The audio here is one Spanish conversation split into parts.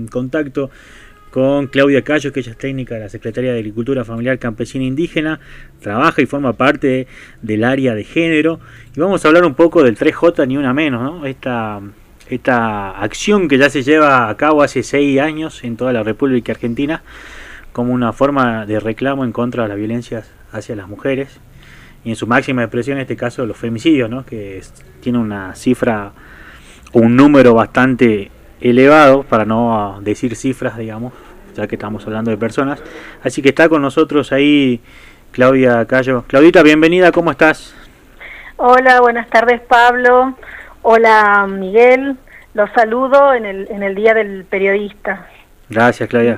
en contacto con Claudia Cayo, que ella es técnica de la Secretaría de Agricultura Familiar Campesina Indígena, trabaja y forma parte del área de género, y vamos a hablar un poco del 3J Ni Una Menos, ¿no? Esta acción que ya se lleva a cabo hace 6 años en toda la República Argentina, como una forma de reclamo en contra de las violencias hacia las mujeres, y en su máxima expresión, en este caso, los femicidios, ¿no? Que tiene una cifra, un número bastante elevado, para no decir cifras, digamos, ya que estamos hablando de personas. Así que está con nosotros ahí Claudia Cayo. Claudita, bienvenida, ¿cómo estás? Hola, buenas tardes, Pablo. Hola, Miguel. Los saludo en el Día del Periodista. Gracias, Claudia.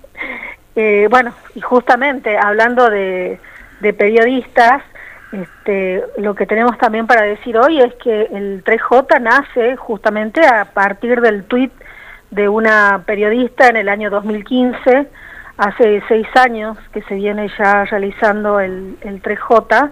Bueno, y justamente hablando de periodistas, lo que tenemos también para decir hoy es que el 3J nace justamente a partir del tuit de una periodista en el año 2015, hace 6 años que se viene ya realizando el 3J,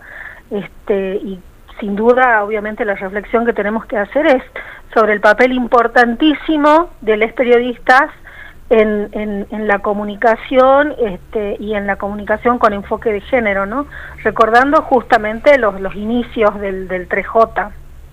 y sin duda, obviamente, la reflexión que tenemos que hacer es sobre el papel importantísimo de los periodistas en la comunicación, y en la comunicación con enfoque de género, ¿no? Recordando justamente los inicios del 3J.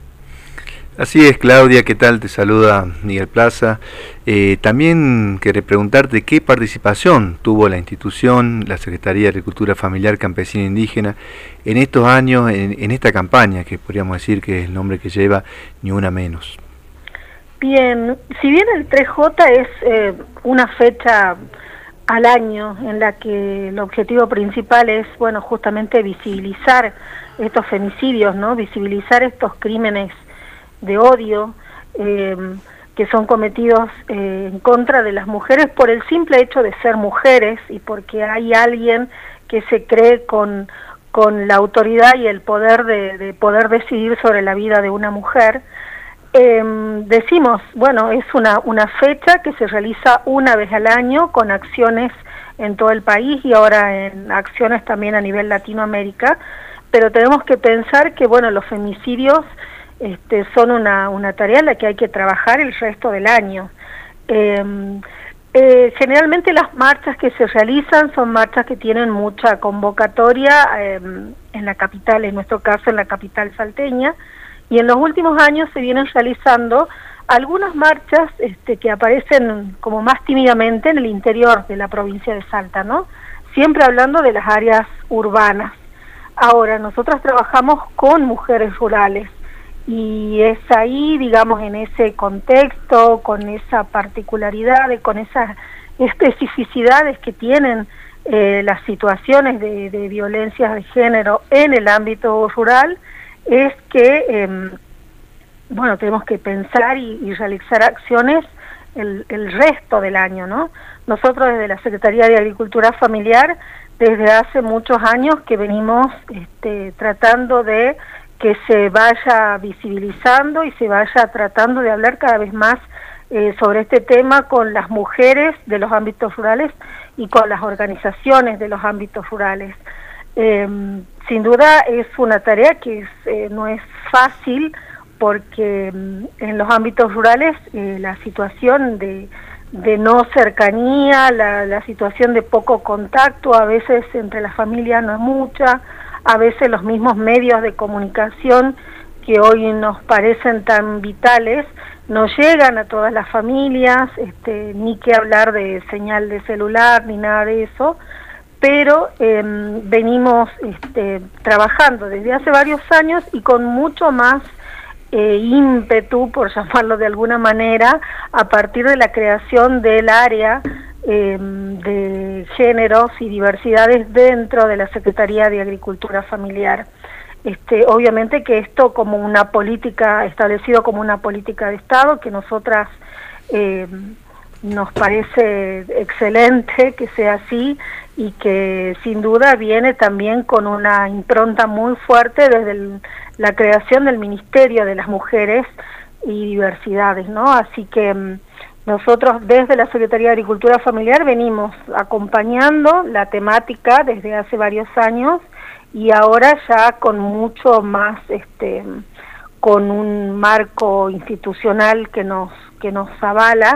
Así es, Claudia, ¿qué tal? Te saluda Miguel Plaza. También quería preguntarte qué participación tuvo la institución, la Secretaría de Agricultura Familiar Campesina Indígena, en estos años, en esta campaña, que podríamos decir que es el nombre que lleva Ni Una Menos. Bien, si bien el 3J es una fecha al año en la que el objetivo principal es, bueno, justamente visibilizar estos femicidios, ¿no? Visibilizar estos crímenes de odio que son cometidos en contra de las mujeres por el simple hecho de ser mujeres y porque hay alguien que se cree con la autoridad y el poder de poder decidir sobre la vida de una mujer. Decimos, bueno, es una fecha que se realiza una vez al año con acciones en todo el país y ahora en acciones también a nivel Latinoamérica, pero tenemos que pensar que, bueno, los femicidios son una tarea en la que hay que trabajar el resto del año. Generalmente las marchas que se realizan son marchas que tienen mucha convocatoria en la capital, en nuestro caso en la capital salteña, y en los últimos años se vienen realizando algunas marchas que aparecen como más tímidamente en el interior de la provincia de Salta, ¿no? Siempre hablando de las áreas urbanas. Ahora, nosotros trabajamos con mujeres rurales, y es ahí, digamos, en ese contexto, con esa particularidad, con esas especificidades que tienen las situaciones de violencias de género en el ámbito rural, es que, bueno, tenemos que pensar y realizar acciones el resto del año, ¿no? Nosotros desde la Secretaría de Agricultura Familiar, desde hace muchos años que venimos tratando de que se vaya visibilizando y se vaya tratando de hablar cada vez más sobre este tema con las mujeres de los ámbitos rurales y con las organizaciones de los ámbitos rurales. Sin duda es una tarea que no es fácil porque en los ámbitos rurales la situación de no cercanía, la situación de poco contacto, a veces entre las familias no es mucha, a veces los mismos medios de comunicación que hoy nos parecen tan vitales no llegan a todas las familias, ni que hablar de señal de celular ni nada de eso, pero venimos trabajando desde hace varios años y con mucho más ímpetu, por llamarlo de alguna manera, a partir de la creación del área de géneros y diversidades dentro de la Secretaría de Agricultura Familiar. Obviamente que esto como una política, establecido como una política de Estado, que nosotras nos parece excelente que sea así y que sin duda viene también con una impronta muy fuerte desde la creación del Ministerio de las Mujeres y Diversidades, ¿no? Así que nosotros desde la Secretaría de Agricultura Familiar venimos acompañando la temática desde hace varios años y ahora ya con mucho más con un marco institucional que nos avala,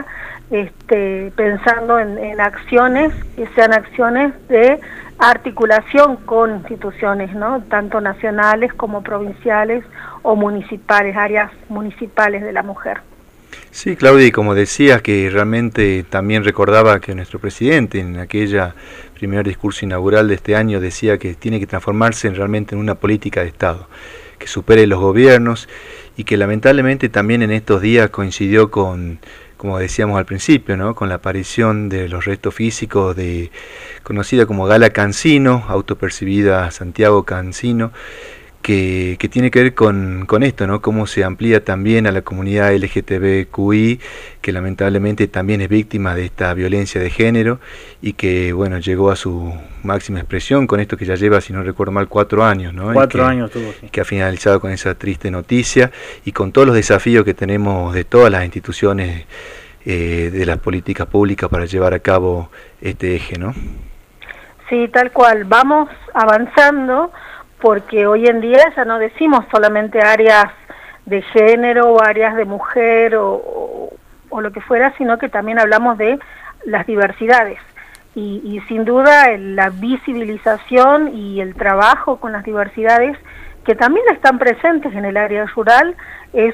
pensando en acciones que sean acciones de articulación con instituciones, ¿no? Tanto nacionales como provinciales o municipales, áreas municipales de la mujer. Sí, Claudia, y como decías, que realmente también recordaba que nuestro presidente en aquella primer discurso inaugural de este año decía que tiene que transformarse realmente en una política de Estado, que supere los gobiernos, y que lamentablemente también en estos días coincidió con, como decíamos al principio, ¿no?, con la aparición de los restos físicos de conocida como Gala Cancino, autopercibida Santiago Cancino, que tiene que ver con esto, ¿no?, cómo se amplía también a la comunidad LGTBQI, que lamentablemente también es víctima de esta violencia de género, y que, bueno, llegó a su máxima expresión con esto que ya lleva, si no recuerdo mal, 4 años, ¿no? 4 años tuvo, sí. Que ha finalizado con esa triste noticia, y con todos los desafíos que tenemos de todas las instituciones de las políticas públicas para llevar a cabo este eje, ¿no? Sí, tal cual, vamos avanzando, porque hoy en día ya no decimos solamente áreas de género o áreas de mujer o lo que fuera, sino que también hablamos de las diversidades. Y sin duda la visibilización y el trabajo con las diversidades, que también están presentes en el área rural, es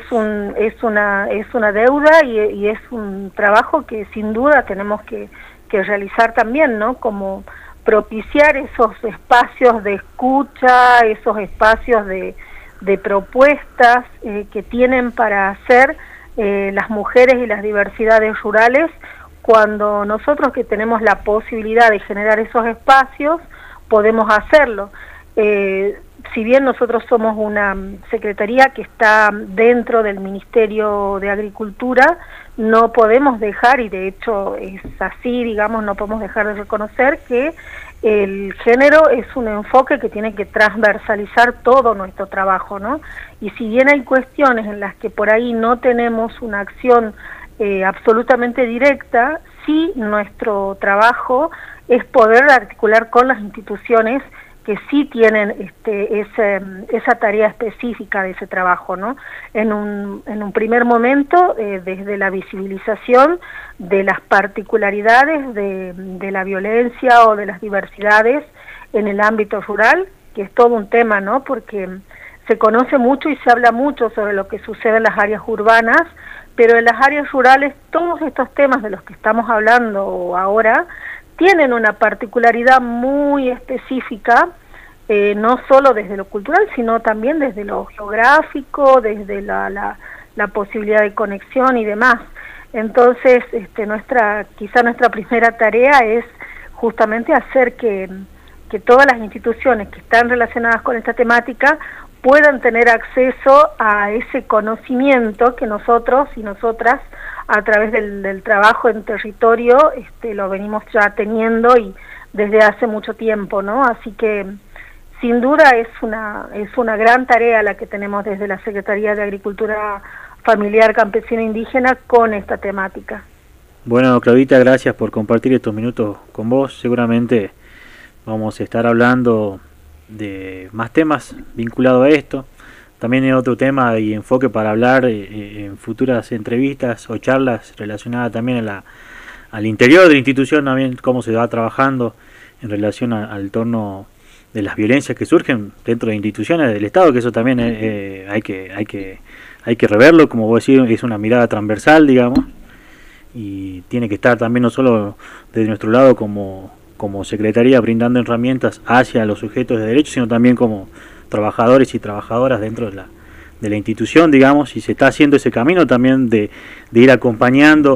una deuda y es un trabajo que sin duda tenemos que realizar también, ¿no? Como propiciar esos espacios de escucha, esos espacios de propuestas que tienen para hacer las mujeres y las diversidades rurales, cuando nosotros que tenemos la posibilidad de generar esos espacios, podemos hacerlo. Si bien nosotros somos una secretaría que está dentro del Ministerio de Agricultura, no podemos dejar, y de hecho es así, digamos, no podemos dejar de reconocer que el género es un enfoque que tiene que transversalizar todo nuestro trabajo, ¿no? Y si bien hay cuestiones en las que por ahí no tenemos una acción absolutamente directa, sí nuestro trabajo es poder articular con las instituciones que sí tienen esa tarea específica de ese trabajo, ¿no? En un primer momento, desde la visibilización de las particularidades de la violencia o de las diversidades en el ámbito rural, que es todo un tema, ¿no? Porque se conoce mucho y se habla mucho sobre lo que sucede en las áreas urbanas, pero en las áreas rurales todos estos temas de los que estamos hablando ahora tienen una particularidad muy específica, no solo desde lo cultural, sino también desde lo geográfico, desde la posibilidad de conexión y demás. Entonces, quizá nuestra primera tarea es justamente hacer que todas las instituciones que están relacionadas con esta temática puedan tener acceso a ese conocimiento que nosotros y nosotras, a través del trabajo en territorio, lo venimos ya teniendo y desde hace mucho tiempo, ¿no? Así que sin duda es una gran tarea la que tenemos desde la Secretaría de Agricultura Familiar Campesina Indígena con esta temática. Bueno, Claudita, gracias por compartir estos minutos con vos. Seguramente vamos a estar hablando de más temas vinculados a esto. También hay otro tema y enfoque para hablar en futuras entrevistas o charlas relacionadas también al interior de la institución, también cómo se va trabajando en relación al torno de las violencias que surgen dentro de instituciones del Estado, que eso también hay que reverlo, como vos decís, es una mirada transversal, digamos, y tiene que estar también no solo desde nuestro lado como Secretaría brindando herramientas hacia los sujetos de derecho, sino también como trabajadores y trabajadoras dentro de la institución, digamos, y se está haciendo ese camino también de ir acompañando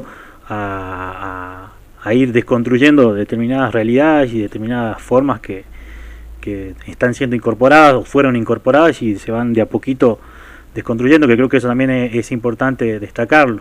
a ir desconstruyendo determinadas realidades y determinadas formas que están siendo incorporadas o fueron incorporadas y se van de a poquito desconstruyendo, que creo que eso también es importante destacarlo.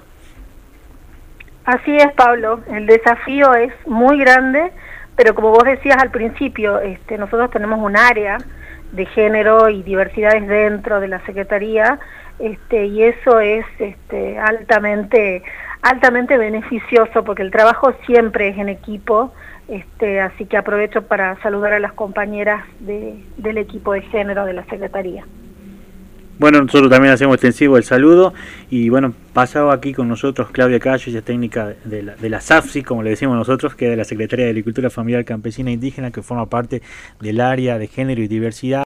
Así es, Pablo, el desafío es muy grande, pero como vos decías al principio, nosotros tenemos un área de género y diversidades dentro de la Secretaría, y eso es altamente beneficioso, porque el trabajo siempre es en equipo, así que aprovecho para saludar a las compañeras del equipo de género de la Secretaría. Bueno, nosotros también hacemos extensivo el saludo y bueno, pasaba aquí con nosotros Claudia Cayo, ella es técnica de la SAFSI, como le decimos nosotros, que es de la Secretaría de Agricultura Familiar Campesina e Indígena, que forma parte del área de género y diversidad.